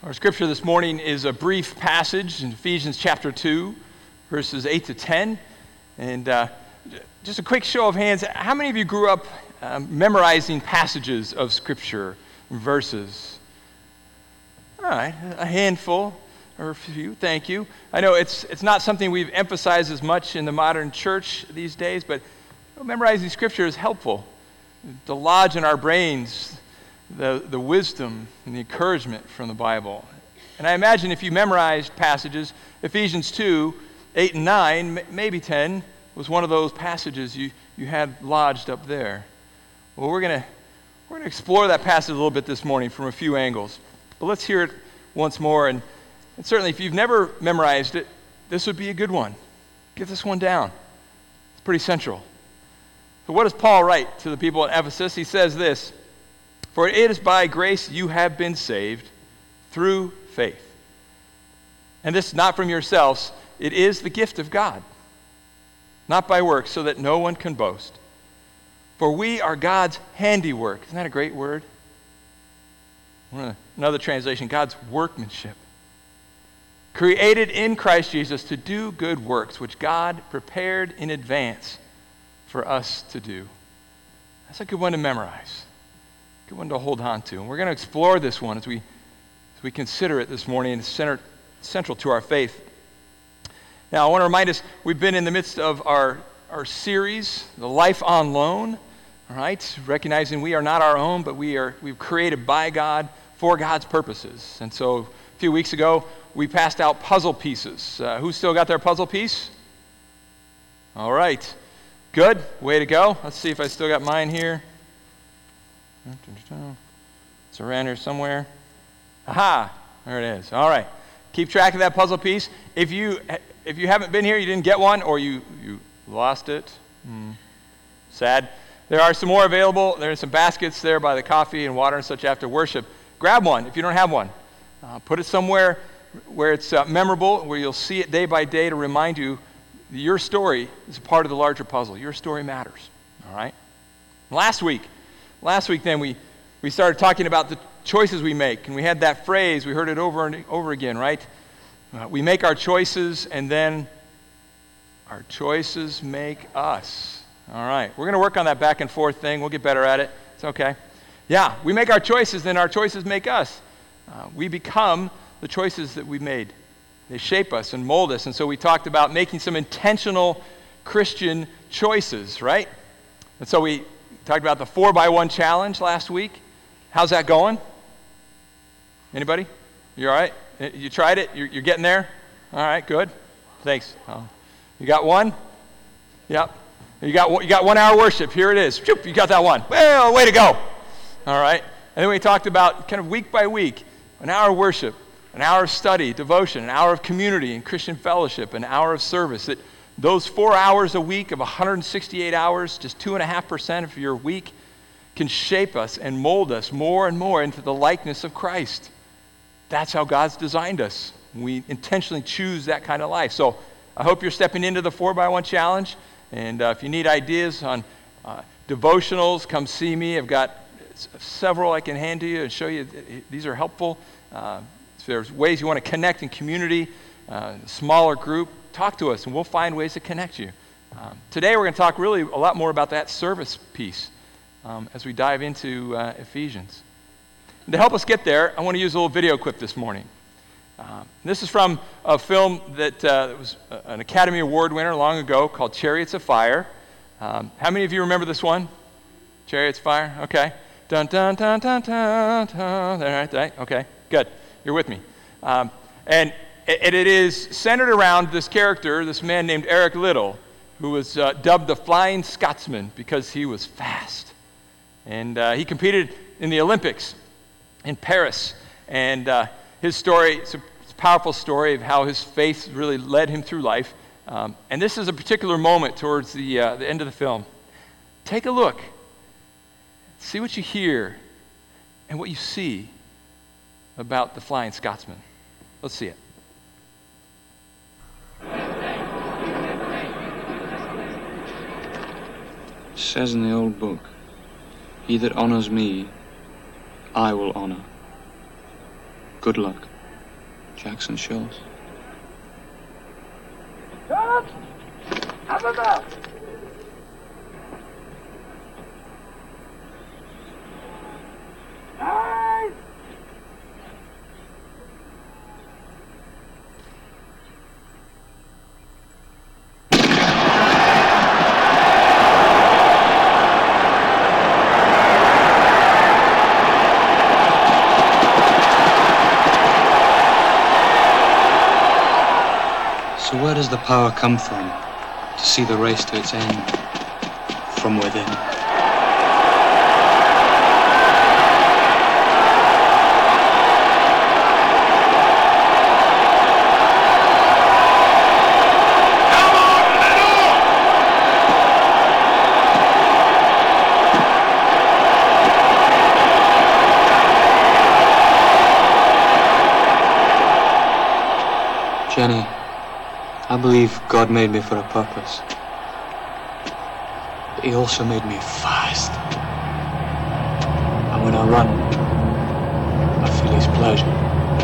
Our scripture this morning is a brief passage in Ephesians chapter 2, verses 8 to 10. And just a quick show of hands, how many of you grew up memorizing passages of scripture, verses? All right, a handful or a few, thank you. I know it's not something we've emphasized as much in the modern church these days, but memorizing scripture is helpful to lodge in our brains the wisdom and the encouragement from the Bible. And I imagine if you memorized passages, Ephesians 2, 8 and 9, maybe 10, was one of those passages you had lodged up there. Well, we're gonna explore that passage a little bit this morning from a few angles. But let's hear it once more. And certainly if you've never memorized it, this would be a good one. Get this one down. It's pretty central. So what does Paul write to the people in Ephesus? He says this: "For it is by grace you have been saved through faith. And this not from yourselves, it is the gift of God, not by works, so that no one can boast. For we are God's handiwork." Isn't that a great word? Another translation, God's workmanship. "Created in Christ Jesus to do good works, which God prepared in advance for us to do." That's a good one to memorize. Good one to hold on to. And we're going to explore this one as we consider it this morning. It's central to our faith. Now, I want to remind us, we've been in the midst of our series, The Life on Loan, all right? Recognizing we are not our own, but we've created by God for God's purposes. And so a few weeks ago, we passed out puzzle pieces. Who still got their puzzle piece? All right. Good. Way to go. Let's see if I still got mine here. It's around here somewhere. Aha! There it is. All right. Keep track of that puzzle piece. If you haven't been here, you didn't get one, or you lost it. Sad. There are some more available. There are some baskets there by the coffee and water and such after worship. Grab one if you don't have one. Put it somewhere where it's memorable, where you'll see it day by day to remind you that your story is a part of the larger puzzle. Your story matters. All right? Last week then, we started talking about the choices we make, and we had that phrase, we heard it over and over again, right? We make our choices, and then our choices make us. All right, we're going to work on that back and forth thing. We'll get better at it. It's okay. Yeah, we make our choices, then our choices make us. We become the choices that we made. They shape us and mold us, and so we talked about making some intentional Christian choices, right? And so we talked about the 4x1 challenge last week. How's that going? Anybody? You all right? You tried it? You're getting there? All right, good. Thanks. You got one? Yep. You got 1 hour worship. Here it is. You got that one. Well, way to go. All right. And then we talked about kind of week by week, an hour of worship, an hour of study, devotion, an hour of community and Christian fellowship, an hour of service. That those 4 hours a week of 168 hours, just 2.5% of your week, can shape us and mold us more and more into the likeness of Christ. That's how God's designed us. We intentionally choose that kind of life. So I hope you're stepping into the 4x1 challenge. And if you need ideas on devotionals, come see me. I've got several I can hand to you and show you. These are helpful. If there's ways you want to connect in community, smaller group, talk to us and we'll find ways to connect you. Today we're going to talk really a lot more about that service piece as we dive into Ephesians. And to help us get there, I want to use a little video clip this morning. This is from a film that was an Academy Award winner long ago called Chariots of Fire. How many of you remember this one? Chariots of Fire? Okay. Dun, dun, dun, dun, dun, dun. Right. Okay, good. You're with me. And it is centered around this character, this man named Eric Liddell, who was dubbed the Flying Scotsman because he was fast. And he competed in the Olympics in Paris. And his story, it's a powerful story of how his faith really led him through life. And this is a particular moment towards the end of the film. Take a look. See what you hear and what you see about the Flying Scotsman. Let's see it. It says in the old book, "He that honors me, I will honor." Good luck. Jackson Shoals. John! Have him out! Nice! So where does the power come from to see the race to its end? From within. Jenny, I believe God made me for a purpose. But He also made me fast. And when I run, I feel His pleasure.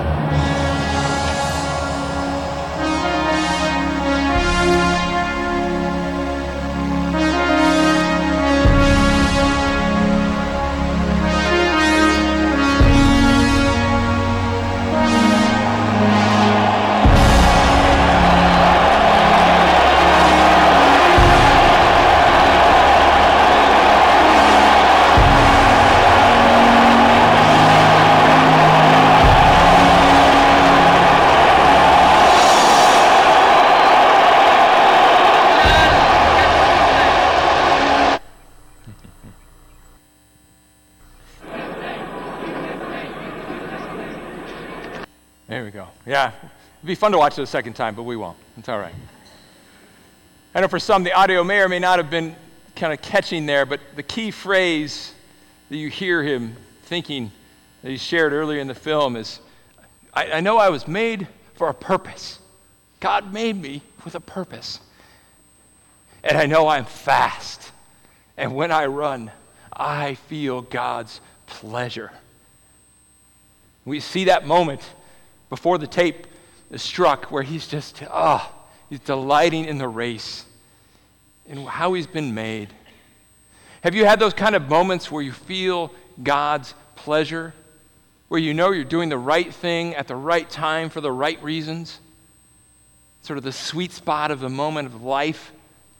There we go. Yeah, it'd be fun to watch it a second time, but we won't. It's all right. I know for some, the audio may or may not have been kind of catching there, but the key phrase that you hear him thinking that he shared earlier in the film is, I know I was made for a purpose. God made me with a purpose. And I know I'm fast. And when I run, I feel God's pleasure. We see that moment before the tape is struck where he's just, he's delighting in the race and how he's been made. Have you had those kind of moments where you feel God's pleasure, where you know you're doing the right thing at the right time for the right reasons? Sort of the sweet spot of the moment of life.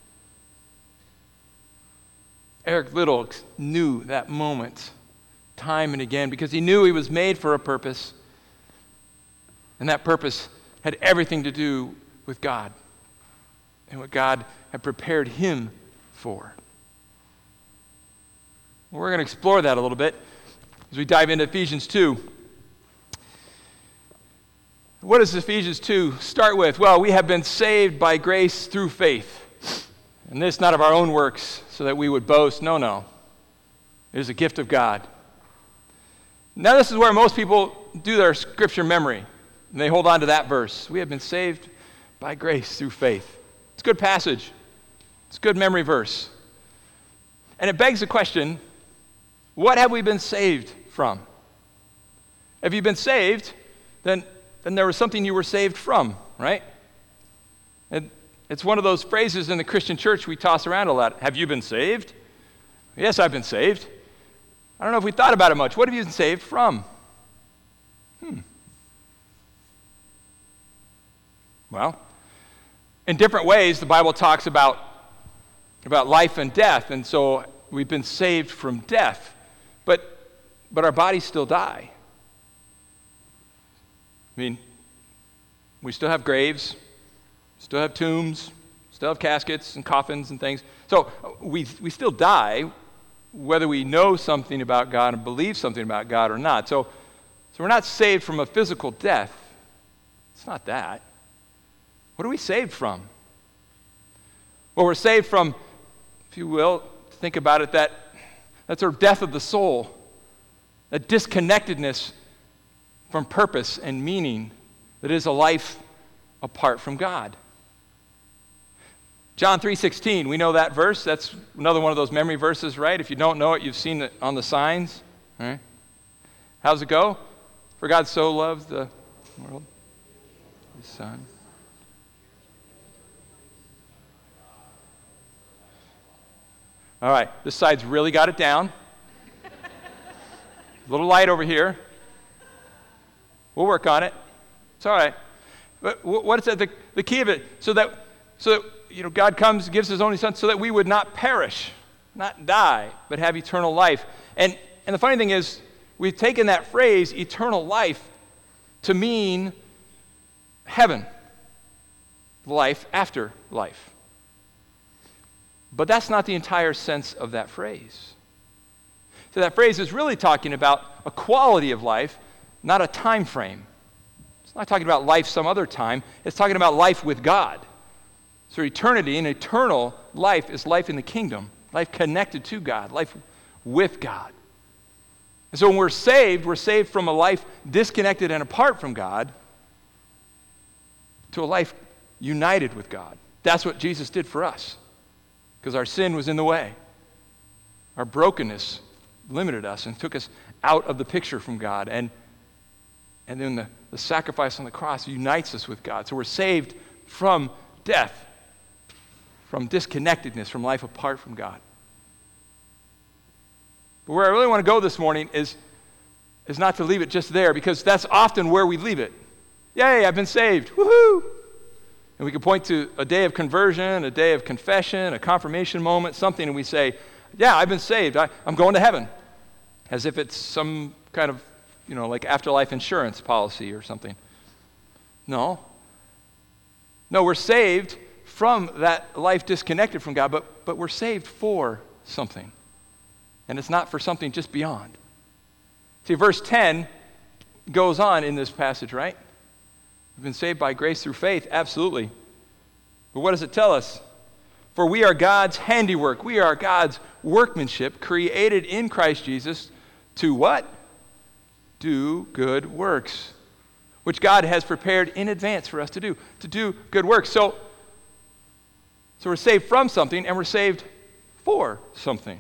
Eric Liddell knew that moment time and again because he knew he was made for a purpose. And that purpose had everything to do with God and what God had prepared him for. We're going to explore that a little bit as we dive into Ephesians 2. What does Ephesians 2 start with? Well, we have been saved by grace through faith. And this not of our own works so that we would boast. No. It is a gift of God. Now this is where most people do their scripture memory. And they hold on to that verse. We have been saved by grace through faith. It's a good passage. It's a good memory verse. And it begs the question, what have we been saved from? If you've been saved, then there was something you were saved from, right? And it's one of those phrases in the Christian church we toss around a lot. Have you been saved? Yes, I've been saved. I don't know if we thought about it much. What have you been saved from? Well, in different ways, the Bible talks about life and death, and so we've been saved from death, but our bodies still die. I mean, we still have graves, still have tombs, still have caskets and coffins and things. So we still die, whether we know something about God and believe something about God or not. So we're not saved from a physical death. It's not that. What are we saved from? Well, we're saved from, if you will, think about it, that sort of death of the soul, that disconnectedness from purpose and meaning that is a life apart from God. John 3:16, we know that verse. That's another one of those memory verses, right? If you don't know it, you've seen it on the signs. Right? How's it go? For God so loved the world His Son. All right, this side's really got it down. A little light over here. We'll work on it. It's all right. But what is it? The key of it, so that God comes, gives His only Son, so that we would not perish, not die, but have eternal life. And the funny thing is, we've taken that phrase, eternal life, to mean heaven, life after life. But that's not the entire sense of that phrase. So that phrase is really talking about a quality of life, not a time frame. It's not talking about life some other time. It's talking about life with God. So eternity and eternal life is life in the kingdom, life connected to God, life with God. And so when we're saved from a life disconnected and apart from God to a life united with God. That's what Jesus did for us, because our sin was in the way. Our brokenness limited us and took us out of the picture from God. And then the sacrifice on the cross unites us with God. So we're saved from death, from disconnectedness, from life apart from God. But where I really want to go this morning is not to leave it just there, because that's often where we leave it. Yay, I've been saved. Woohoo! And we can point to a day of conversion, a day of confession, a confirmation moment, something, and we say, yeah, I've been saved. I'm going to heaven. As if it's some kind of, like afterlife insurance policy or something. No, we're saved from that life disconnected from God, but we're saved for something. And it's not for something just beyond. See, verse 10 goes on in this passage, right? We've been saved by grace through faith, absolutely. But what does it tell us? For we are God's handiwork. We are God's workmanship, created in Christ Jesus to what? Do good works, which God has prepared in advance for us to do good works. So we're saved from something, and we're saved for something.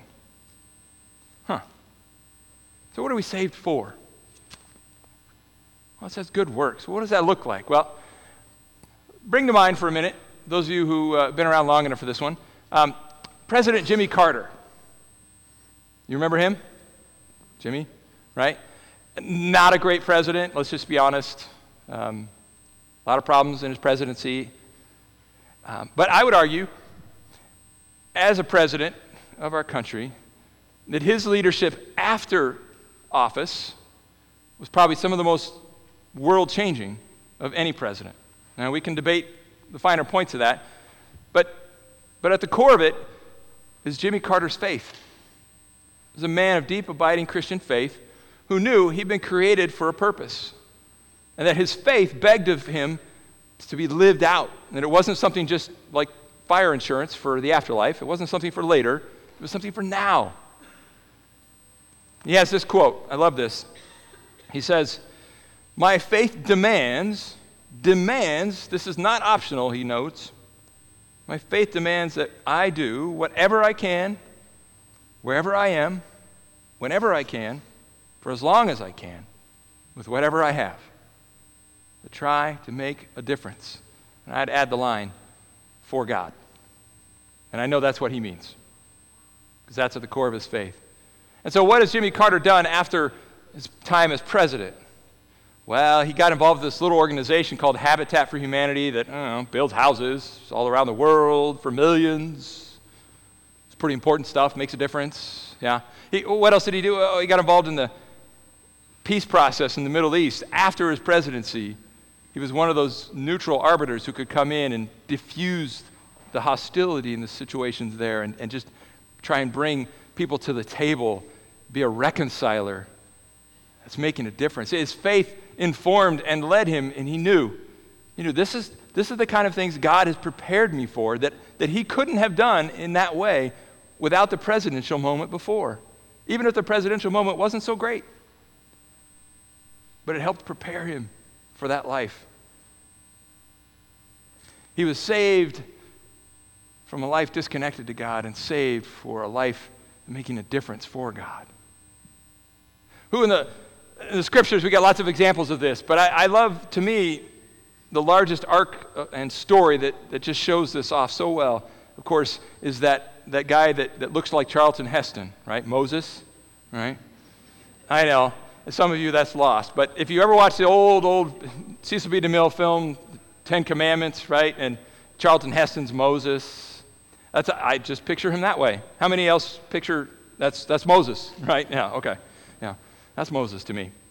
So what are we saved for? Well, it says good works. What does that look like? Well, bring to mind for a minute, those of you who have been around long enough for this one, President Jimmy Carter. You remember him? Jimmy, right? Not a great president, let's just be honest. A lot of problems in his presidency. But I would argue, as a president of our country, that his leadership after office was probably some of the most world-changing of any president. Now, we can debate the finer points of that, but at the core of it is Jimmy Carter's faith. He was a man of deep, abiding Christian faith who knew he'd been created for a purpose, and that his faith begged of him to be lived out, and that it wasn't something just like fire insurance for the afterlife. It wasn't something for later. It was something for now. He has this quote. I love this. He says, "My faith demands, this is not optional," he notes. "My faith demands that I do whatever I can, wherever I am, whenever I can, for as long as I can, with whatever I have, to try to make a difference." And I'd add the line, for God. And I know that's what he means, because that's at the core of his faith. And so what has Jimmy Carter done after his time as president? Well, he got involved with this little organization called Habitat for Humanity that, builds houses all around the world for millions. It's pretty important stuff, makes a difference. Yeah. What else did he do? He got involved in the peace process in the Middle East. After his presidency, he was one of those neutral arbiters who could come in and diffuse the hostility in the situations there and just try and bring people to the table, be a reconciler. That's making a difference. His faith informed and led him, and he knew this is the kind of things God has prepared me for that he couldn't have done in that way without the presidential moment before, even if the presidential moment wasn't so great. But it helped prepare him for that life. He was saved from a life disconnected to God and saved for a life making a difference for God. Who in the scriptures, we got lots of examples of this, but I love, to me, the largest arc and story that just shows this off so well, of course, is that guy that looks like Charlton Heston, right? Moses, right? I know. Some of you, that's lost. But if you ever watch the old Cecil B. DeMille film, Ten Commandments, right? And Charlton Heston's Moses, I just picture him that way. How many else picture, that's Moses, right? Yeah, okay. Yeah, that's Moses to me.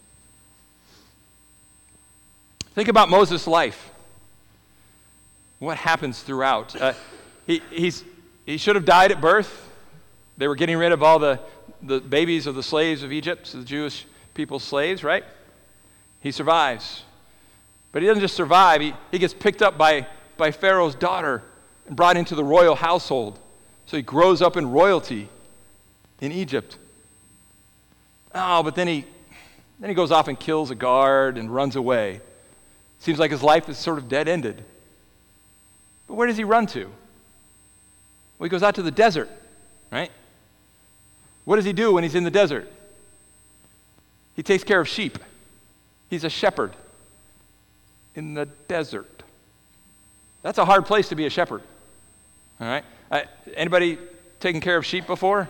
Think about Moses' life. What happens throughout? He should have died at birth. They were getting rid of all the babies of the slaves of Egypt, so the Jewish people's slaves, right? He survives. But he doesn't just survive. He gets picked up by Pharaoh's daughter and brought into the royal household. So he grows up in royalty in Egypt. Oh, but then he goes off and kills a guard and runs away. Seems like his life is sort of dead-ended. But where does he run to? Well, he goes out to the desert, right? What does he do when he's in the desert? He takes care of sheep. He's a shepherd in the desert. That's a hard place to be a shepherd, all right? Anybody taken care of sheep before?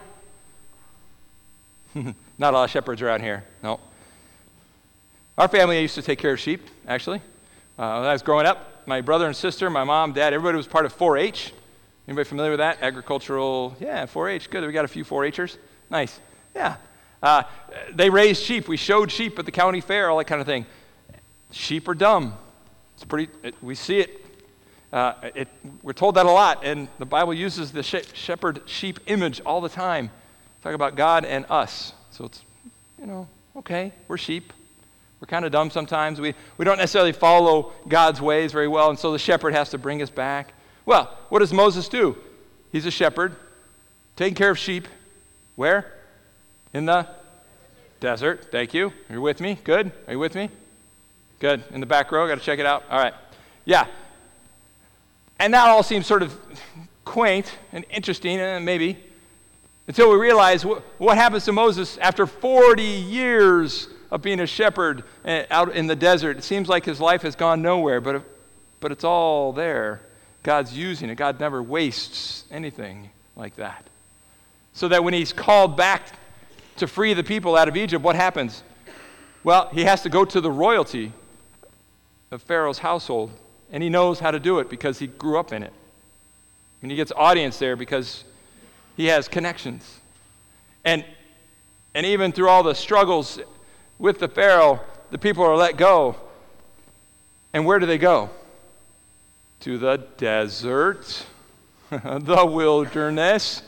Not a lot of shepherds around here, no. Our family used to take care of sheep, actually. When I was growing up, my brother and sister, my mom, dad, everybody was part of 4-H. Anybody familiar with that? Agricultural, 4-H. Good, we got a few 4-Hers. Nice, yeah. They raised sheep. We showed sheep at the county fair, all that kind of thing. Sheep are dumb. We see it. We're told that a lot, and the Bible uses the shepherd-sheep image all the time. Talk about God and us. So it's, okay, we're sheep. We're kind of dumb sometimes. We don't necessarily follow God's ways very well, and so the shepherd has to bring us back. Well, what does Moses do? He's a shepherd, taking care of sheep. Where? In the desert. Thank you. Are you with me? Good. Are you with me? Good. In the back row. Got to check it out. All right. Yeah. And that all seems sort of quaint and interesting, maybe, until we realize what happens to Moses after 40 years of being a shepherd out in the desert. It seems like his life has gone nowhere, but it's all there. God's using it. God never wastes anything like that. So that when he's called back to free the people out of Egypt, what happens? Well, he has to go to the royalty of Pharaoh's household, and he knows how to do it because he grew up in it. And he gets audience there because he has connections. And even through all the struggles with the Pharaoh, the people are let go. And where do they go? To the desert, the wilderness.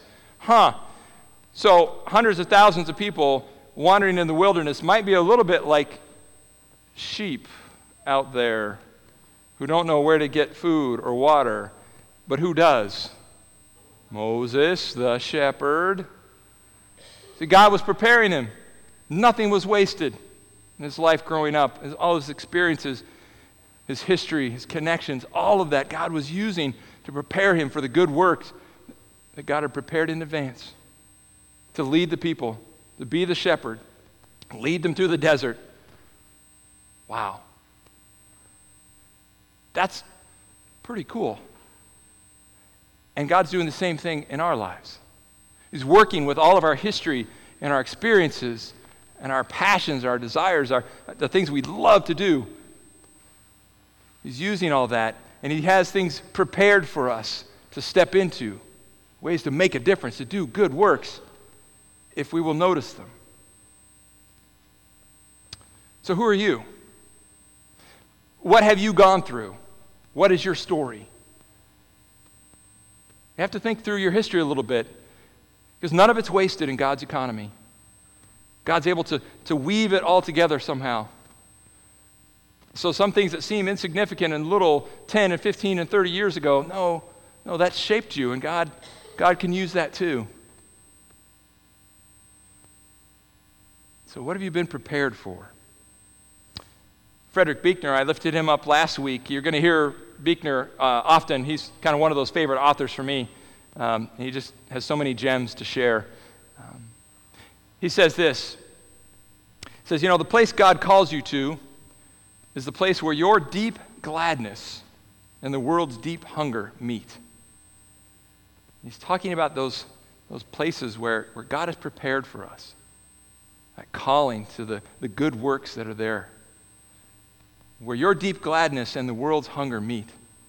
So hundreds of thousands of people wandering in the wilderness might be a little bit like sheep out there who don't know where to get food or water. But who does? Moses, the shepherd. See, God was preparing him. Nothing was wasted in his life growing up. All his experiences, his history, his connections, all of that God was using to prepare him for the good works that God had prepared in advance. To lead the people, to be the shepherd, lead them through the desert. Wow. That's pretty cool. And God's doing the same thing in our lives. He's working with all of our history and our experiences and our passions, our desires, the things we love to do. He's using all that, and he has things prepared for us to step into, ways to make a difference, to do good works, if we will notice them. So who are you? What have you gone through? What is your story? You have to think through your history a little bit, because none of it's wasted in God's economy. God's able to weave it all together somehow. So some things that seem insignificant and little 10 and 15 and 30 years ago, no, that shaped you, and God can use that too. So what have you been prepared for? Frederick Buechner, I lifted him up last week. You're going to hear Buechner often. He's kind of one of those favorite authors for me. He just has so many gems to share. He says this. He says, the place God calls you to is the place where your deep gladness and the world's deep hunger meet. He's talking about those places where God has prepared for us, that calling to the good works that are there, where your deep gladness and the world's hunger meet.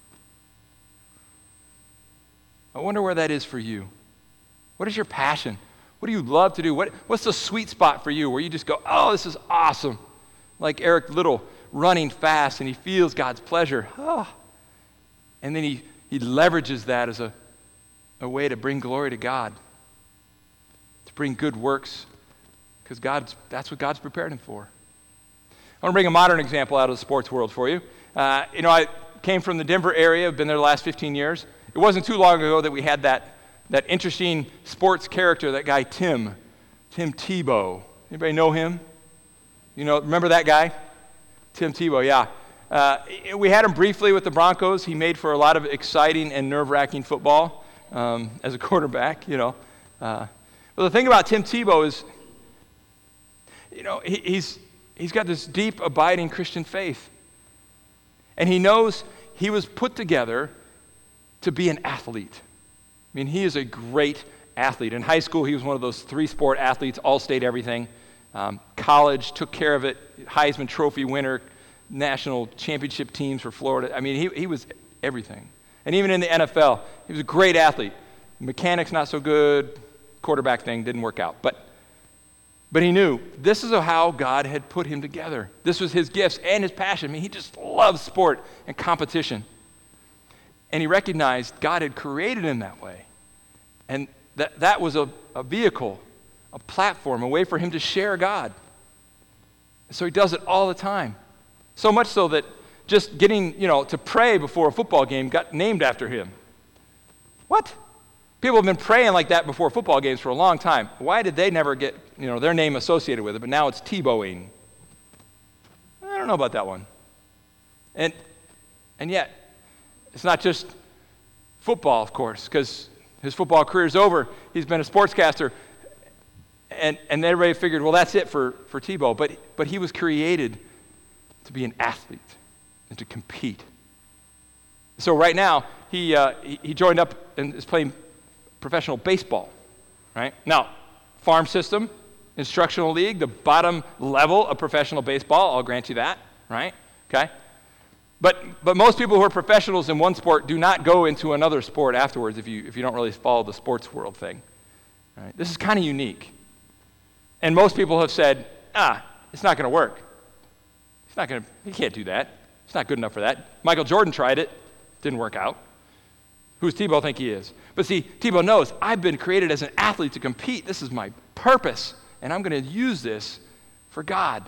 I wonder where that is for you. What is your passion? What do you love to do? What's the sweet spot for you where you just go, oh, this is awesome? Like Eric Little running fast and he feels God's pleasure. Oh. And then he leverages that as a way to bring glory to God, to bring good works, because that's what God's prepared him for. I want to bring a modern example out of the sports world for you. I came from the Denver area. I've been there the last 15 years. It wasn't too long ago that we had that interesting sports character, that guy Tim Tebow. Anybody know him? Remember that guy? Tim Tebow, yeah. We had him briefly with the Broncos. He made for a lot of exciting and nerve-wracking football as a quarterback, But the thing about Tim Tebow is, he's got this deep, abiding Christian faith. And he knows he was put together to be an athlete. I mean, he is a great athlete. In high school, he was one of those 3-sport athletes, all-state everything. College, took care of it, Heisman Trophy winner, national championship teams for Florida. I mean, he was everything. And even in the NFL, he was a great athlete. Mechanics not so good, quarterback thing didn't work out. But he knew this is how God had put him together. This was his gifts and his passion. I mean, he just loved sport and competition. And he recognized God had created him that way. And that was a vehicle, a platform, a way for him to share God. So he does it all the time. So much so that just getting, to pray before a football game got named after him. What? People have been praying like that before football games for a long time. Why did they never get, their name associated with it, but now it's Tebowing? I don't know about that one. And yet, it's not just football, of course, because his football career is over. He's been a sportscaster, and everybody figured, well, that's it for Tebow. But he was created to be an athlete and to compete. So right now, he joined up and is playing professional baseball, right? Now, farm system, instructional league, the bottom level of professional baseball, I'll grant you that, right? Okay? But most people who are professionals in one sport do not go into another sport afterwards if you don't really follow the sports world thing. Right? This is kind of unique. And most people have said, it's not going to work. He can't do that. It's not good enough for that. Michael Jordan tried it. Didn't work out. Who's Tebow think he is? But see, Tebow knows, I've been created as an athlete to compete. This is my purpose, and I'm going to use this for God.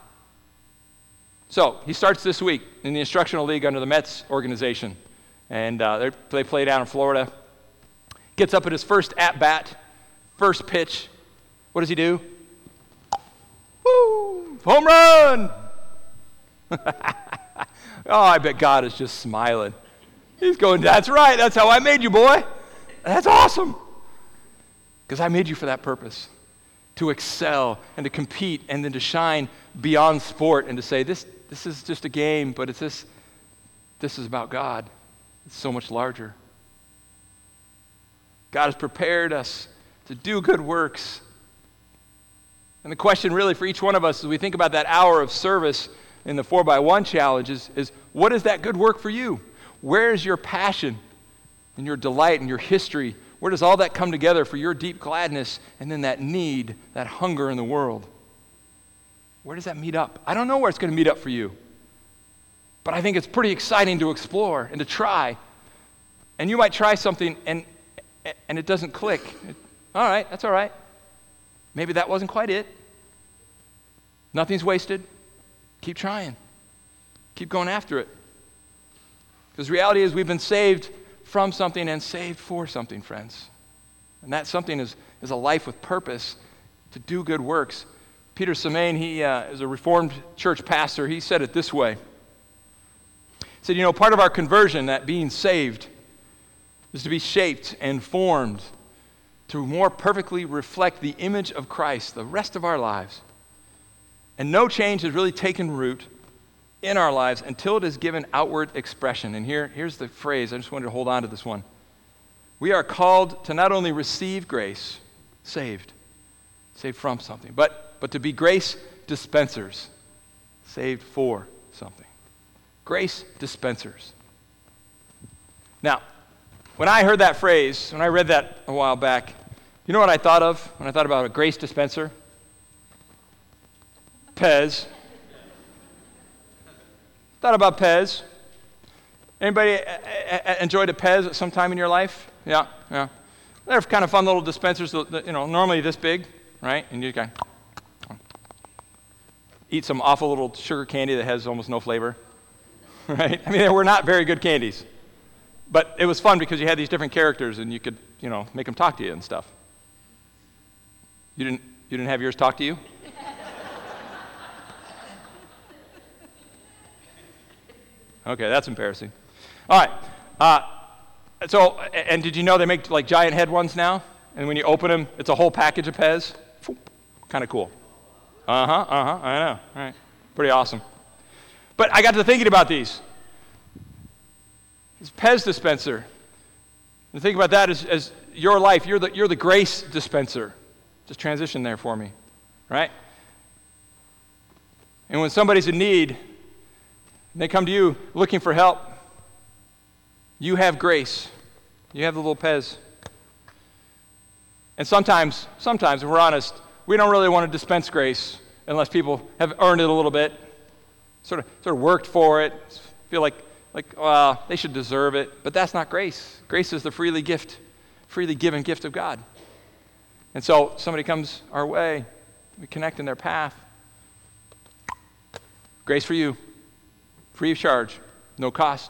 So he starts this week in the instructional league under the Mets organization, and they play down in Florida. Gets up at his first at-bat, first pitch. What does he do? Woo! Home run! Oh, I bet God is just smiling. He's going, that's right, that's how I made you, boy. That's awesome. Because I made you for that purpose, to excel and to compete and then to shine beyond sport and to say, this is just a game, but this is about God. It's so much larger. God has prepared us to do good works. And the question really for each one of us as we think about that hour of service in the 4x1 challenge is what is that good work for you? Where is your passion and your delight and your history? Where does all that come together for your deep gladness and then that need, that hunger in the world? Where does that meet up? I don't know where it's going to meet up for you. But I think it's pretty exciting to explore and to try. And you might try something and it doesn't click. All right, that's all right. Maybe that wasn't quite it. Nothing's wasted. Keep trying. Keep going after it. Because reality is we've been saved from something and saved for something, friends. And that something is a life with purpose to do good works. Peter Semaine, he is a Reformed church pastor. He said it this way. He said, part of our conversion, that being saved, is to be shaped and formed to more perfectly reflect the image of Christ the rest of our lives. And no change has really taken root in our lives until it is given outward expression. And here's the phrase. I just wanted to hold on to this one. We are called to not only receive grace, saved from something, but to be grace dispensers, saved for something. Grace dispensers. Now, when I heard that phrase, when I read that a while back, you know what I thought of when I thought about a grace dispenser? Pez. Thought about Pez. Anybody enjoyed a Pez at some time in your life? Yeah. They're kind of fun little dispensers, normally this big, right? And you can eat some awful little sugar candy that has almost no flavor, right? I mean, they were not very good candies. But it was fun because you had these different characters and you could, make them talk to you and stuff. You didn't have yours talk to you? Okay, that's embarrassing. All right. And did you know they make like giant head ones now? And when you open them, it's a whole package of Pez. Kind of cool. I know. All right. Pretty awesome. But I got to thinking about these. This Pez dispenser. And think about that as your life. You're the grace dispenser. Just transition there for me, right? And when somebody's in need, and they come to you looking for help, you have grace. You have the little Pez. And sometimes, if we're honest, we don't really want to dispense grace unless people have earned it a little bit, sort of worked for it, feel like they should deserve it. But that's not grace. Grace is the freely given gift of God. And so somebody comes our way, we connect in their path. Grace for you, free of charge, no cost,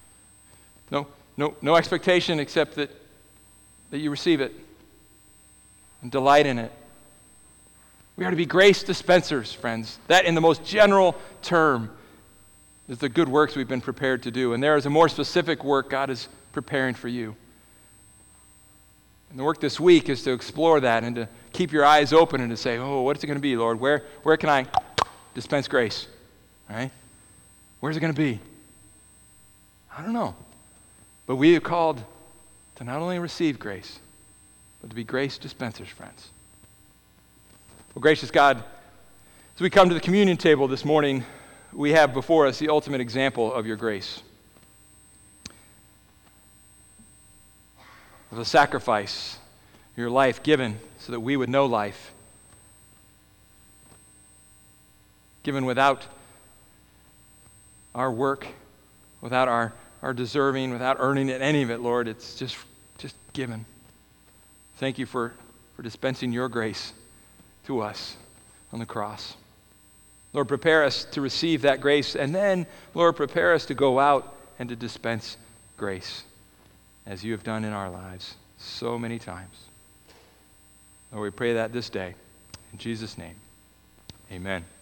no expectation except that you receive it and delight in it. We are to be grace dispensers, friends. That, in the most general term, is the good works we've been prepared to do. And there is a more specific work God is preparing for you. And the work this week is to explore that and to keep your eyes open and to say, what is it going to be, Lord? Where can I dispense grace? All right? Where's it going to be? I don't know. But we are called to not only receive grace, but to be grace dispensers, friends. Well, gracious God, as we come to the communion table this morning, we have before us the ultimate example of your grace. Of a sacrifice, your life given so that we would know life. Given without our work, without our deserving, without earning any of it, Lord. It's just given. Thank you for dispensing your grace to us on the cross. Lord, prepare us to receive that grace, and then, Lord, prepare us to go out and to dispense grace, as you have done in our lives so many times. Lord, we pray that this day. In Jesus' name, amen.